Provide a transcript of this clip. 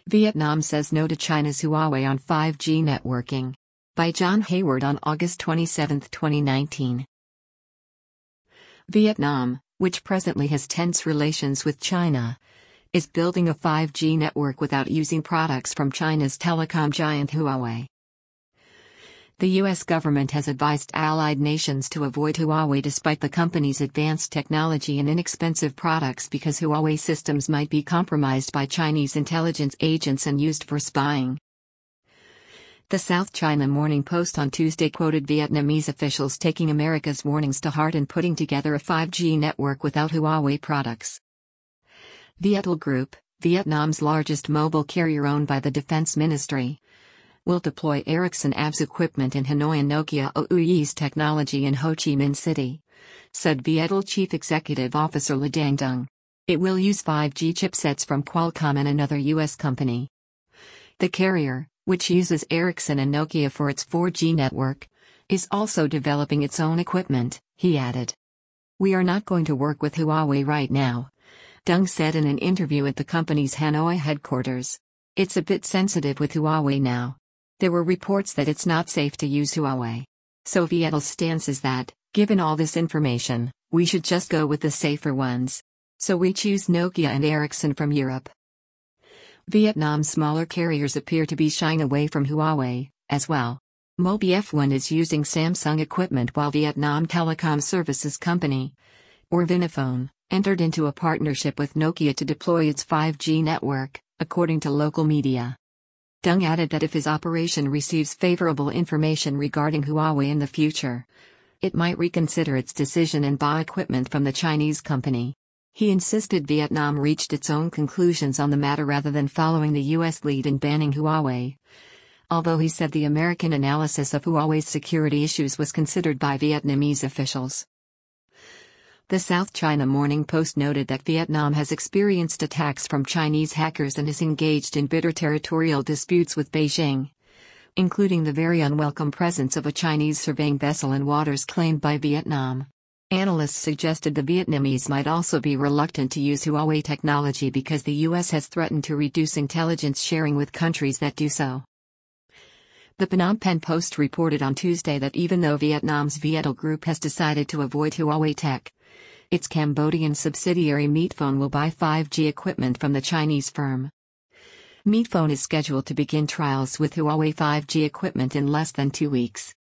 Vietnam says no to China's Huawei on 5G networking. By John Hayward on August 27, 2019. Vietnam, which presently has tense relations with China, is building a 5G network without using products from China's telecom giant Huawei. The U.S. government has advised allied nations to avoid Huawei despite the company's advanced technology and inexpensive products because Huawei systems might be compromised by Chinese intelligence agents and used for spying. The South China Morning Post on Tuesday quoted Vietnamese officials taking America's warnings to heart and putting together a 5G network without Huawei products. Viettel Group, Vietnam's largest mobile carrier owned by the Defense Ministry, will deploy Ericsson ABS equipment in Hanoi and Nokia Ouy's technology in Ho Chi Minh City, said Viettel Chief Executive Officer Le Dang Dung. It will use 5G chipsets from Qualcomm and another U.S. company. The carrier, which uses Ericsson and Nokia for its 4G network, is also developing its own equipment, he added. We are not going to work with Huawei right now, Dung said in an interview at the company's Hanoi headquarters. It's a bit sensitive with Huawei now. There were reports that it's not safe to use Huawei. So Viettel's stance is that, given all this information, we should just go with the safer ones. So we choose Nokia and Ericsson from Europe. Vietnam's smaller carriers appear to be shying away from Huawei, as well. MobiF1 is using Samsung equipment while Vietnam Telecom Services Company, or Vinaphone, entered into a partnership with Nokia to deploy its 5G network, according to local media. Dung added that if his operation receives favorable information regarding Huawei in the future, it might reconsider its decision and buy equipment from the Chinese company. He insisted Vietnam reached its own conclusions on the matter rather than following the U.S. lead in banning Huawei, although he said the American analysis of Huawei's security issues was considered by Vietnamese officials. The South China Morning Post noted that Vietnam has experienced attacks from Chinese hackers and is engaged in bitter territorial disputes with Beijing, including the very unwelcome presence of a Chinese surveying vessel in waters claimed by Vietnam. Analysts suggested the Vietnamese might also be reluctant to use Huawei technology because the U.S. has threatened to reduce intelligence sharing with countries that do so. The Phnom Penh Post reported on Tuesday that even though Vietnam's Viettel Group has decided to avoid Huawei tech, its Cambodian subsidiary Meetphone will buy 5G equipment from the Chinese firm. Meetphone is scheduled to begin trials with Huawei 5G equipment in less than 2 weeks.